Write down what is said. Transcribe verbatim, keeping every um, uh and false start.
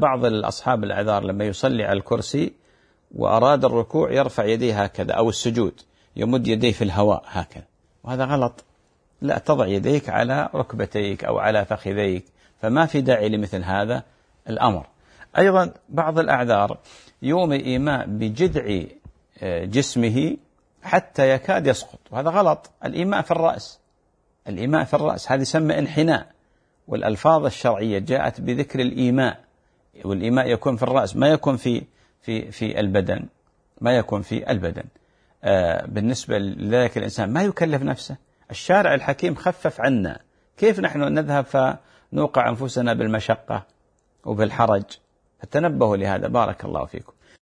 بعض الأصحاب الأعذار لما يصلي على الكرسي وأراد الركوع يرفع يديه هكذا، أو السجود يمد يديه في الهواء هكذا، وهذا غلط. لا، تضع يديك على ركبتيك أو على فخذيك، فما في داعي لمثل هذا الأمر. أيضا بعض الأعذار يومي إيماء بجذع جسمه حتى يكاد يسقط، وهذا غلط. الإيماء في الرأس، الإيماء في الرأس هذه يسمى انحناء، والألفاظ الشرعية جاءت بذكر الإيماء، والإيماء يكون في الرأس، ما يكون في في في البدن، ما يكون في البدن. آه بالنسبة لذلك الإنسان ما يكلف نفسه، الشارع الحكيم خفف عنا، كيف نحن نذهب فنوقع أنفسنا بالمشقة وبالحرج؟ فتنبهوا لهذا، بارك الله فيكم.